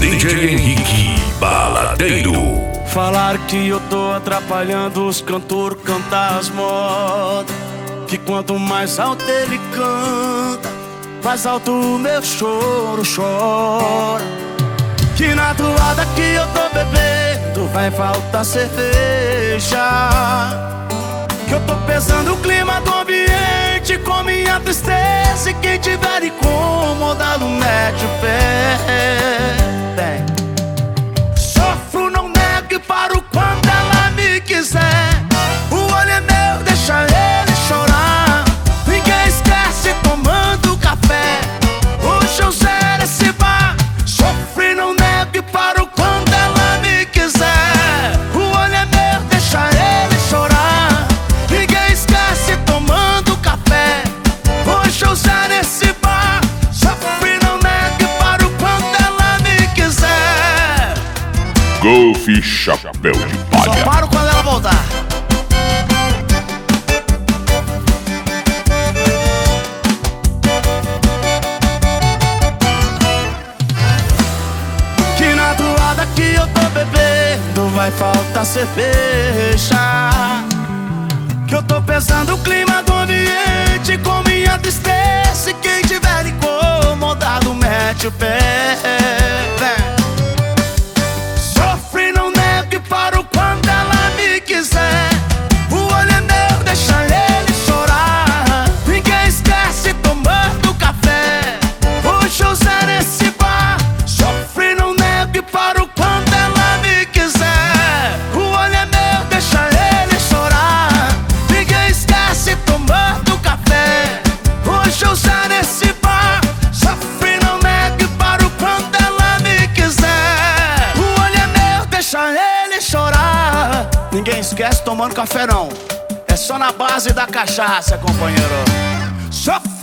DJ Henrique Baladeiro. Falaram que eu tô atrapalhando os cantores cantar as modas, que quanto mais alto ele canta, mais alto o meu choro chora. Que na toada que eu tô bebendo vai faltar cerveja, que eu tô pesando o clima do ambiente com minha tristeza, e quem tiver incomodado mete o pé. Sofro, não nego e paro quando ela me quiser. O olho é meu, deixa ele chorar. Ninguém esquece tomando café. Hoje eu zero esse bar. Sofro, não nego e paro quando ela me quiser. O olho é meu, deixa ele chorar. Ninguém esquece tomando café. Hoje eu zero esse bar. Sofro, não nego e paro quando ela me quiser. Golf Chapéu de Palha. Só paro quando ela voltar. Que na toada que eu tô bebendo vai faltar cerveja, que eu tô pesando o clima do ambiente com minha tristeza, e quem tiver incomodado mete o pé. Sofre, não nego e paro quando ela me quiser. O olho é meu, deixa ele chorar. Ninguém esquece tomando café. Hoje eu zero esse bar. Sofre, não nego e paro quando ela me quiser. O olho é meu, deixa ele chorar. Ninguém esquece tomando café. Hoje eu zero esse bar. Sofre, não nego e paro quando ela me quiser. O olho é meu, deixa ele chorar. Ninguém esquece tomando café não. É só na base da cachaça, companheiro. Sofre.